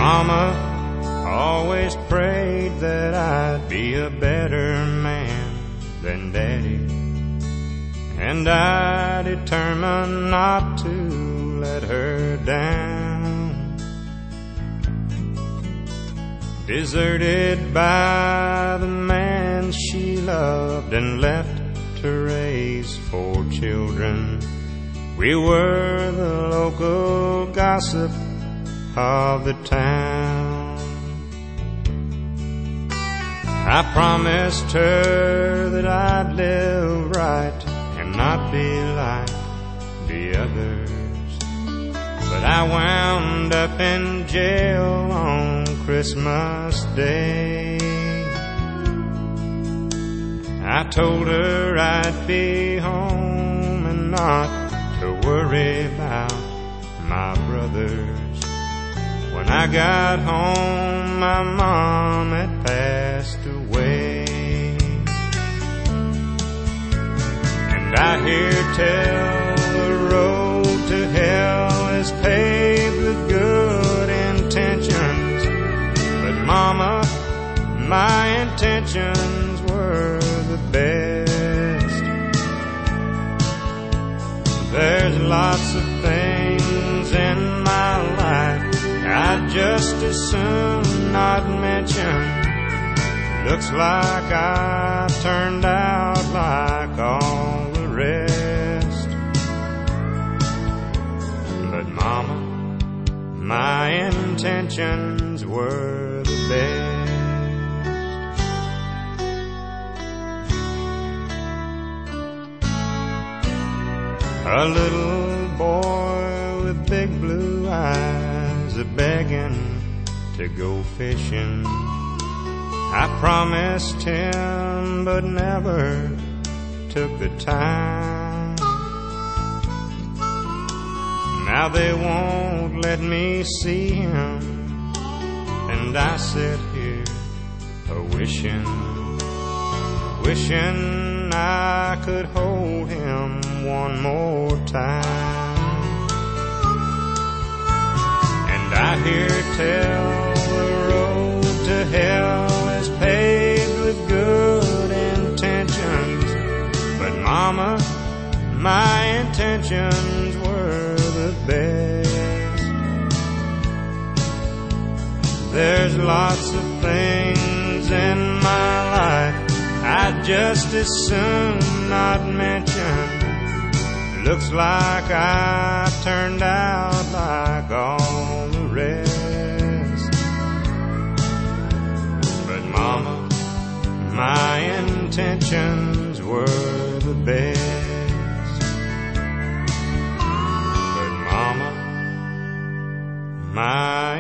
Mama always prayed that I'd be a better man than Daddy, and I determined not to let her down. Deserted by the man she loved and left to raise 4 children, we were the local gossip of the town. I promised her that I'd live right and not be like the others, but I wound up in jail on Christmas Day. I told her I'd be home and not to worry about my brothers. When I got home, my mom had passed away. And I hear tell the road to hell is paved with good intentions, but Mama, my intentions were the best. There's lots of things in my life I'd just as soon not mention. Looks like I turned out like all the rest. But Mama, my intentions were the best. A little boy with big blue eyes a-begging to go fishing. I promised him but never took the time. Now they won't let me see him, and I sit here a-wishing I could hold him one more time. And I hear tell the road to hell is paved with good intentions, but Mama, my intentions were the best. There's lots of things in my life I'd just as soon not mention. Looks like I turned out like all the rest. But Mama, my intentions were the best. But Mama, my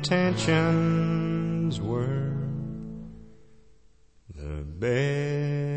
intentions were the best.